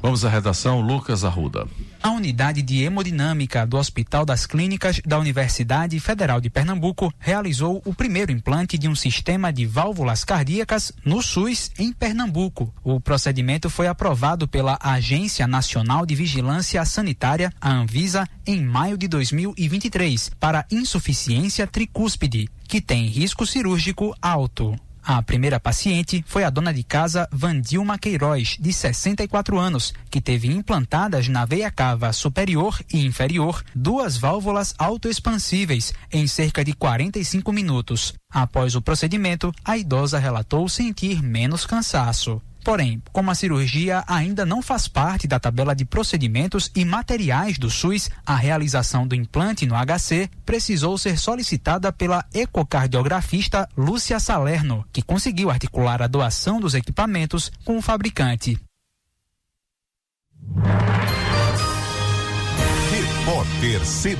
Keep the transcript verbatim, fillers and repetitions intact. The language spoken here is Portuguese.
Vamos à redação, Lucas Arruda. A unidade de hemodinâmica do Hospital das Clínicas da Universidade Federal de Pernambuco realizou o primeiro implante de um sistema de válvulas cardíacas no SUS em Pernambuco. O procedimento foi aprovado pela Agência Nacional de Vigilância Sanitária, a Anvisa, em maio de dois mil e vinte e três, para insuficiência tricúspide, que tem risco cirúrgico alto. A primeira paciente foi a dona de casa Vandilma Queiroz, de sessenta e quatro anos, que teve implantadas na veia cava superior e inferior duas válvulas autoexpansíveis em cerca de quarenta e cinco minutos. Após o procedimento, a idosa relatou sentir menos cansaço. Porém, como a cirurgia ainda não faz parte da tabela de procedimentos e materiais do SUS, a realização do implante no H C precisou ser solicitada pela ecocardiografista Lúcia Salerno, que conseguiu articular a doação dos equipamentos com o fabricante. Repórter C